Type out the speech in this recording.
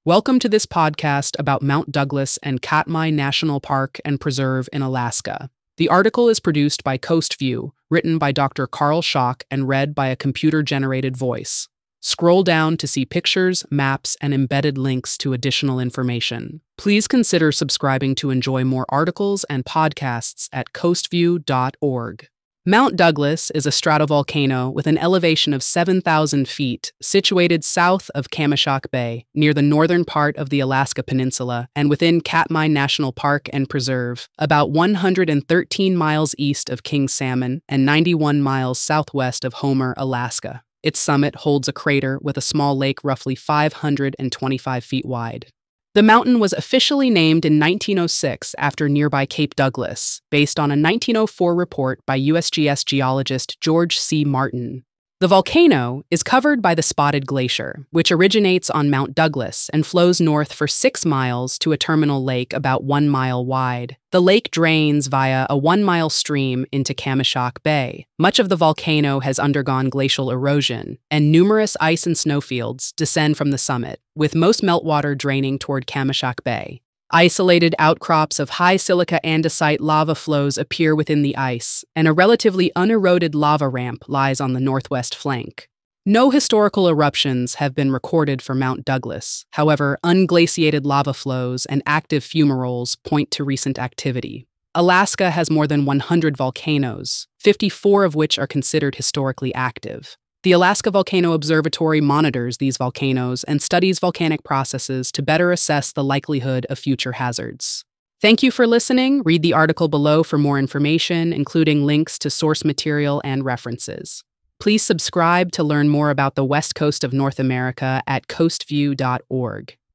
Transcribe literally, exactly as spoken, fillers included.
Welcome to this podcast about Mount Douglas and Katmai National Park and Preserve in Alaska. The article is produced by Coast View, written by Doctor Carl Schock and read by a computer-generated voice. Scroll down to see pictures, maps, and embedded links to additional information. Please consider subscribing to enjoy more articles and podcasts at coast view dot org. Mount Douglas is a stratovolcano with an elevation of seven thousand feet, situated south of Kamishak Bay, near the northern part of the Alaska Peninsula and within Katmai National Park and Preserve, about one hundred thirteen miles east of King Salmon and ninety-one miles southwest of Homer, Alaska. Its summit holds a crater with a small lake roughly five hundred twenty-five feet wide. The mountain was officially named in nineteen oh six after nearby Cape Douglas, based on a nineteen oh four report by U S G S geologist George C. Martin. The volcano is covered by the Spotted Glacier, which originates on Mount Douglas and flows north for six miles to a terminal lake about one mile wide. The lake drains via a one-mile stream into Kamishak Bay. Much of the volcano has undergone glacial erosion, and numerous ice and snowfields descend from the summit, with most meltwater draining toward Kamishak Bay. Isolated outcrops of high silica andesite lava flows appear within the ice, and a relatively uneroded lava ramp lies on the northwest flank. No historical eruptions have been recorded for Mount Douglas. However, unglaciated lava flows and active fumaroles point to recent activity. Alaska has more than one hundred volcanoes, fifty-four of which are considered historically active. The Alaska Volcano Observatory monitors these volcanoes and studies volcanic processes to better assess the likelihood of future hazards. Thank you for listening. Read the article below for more information, including links to source material and references. Please subscribe to learn more about the West Coast of North America at coast view dot org.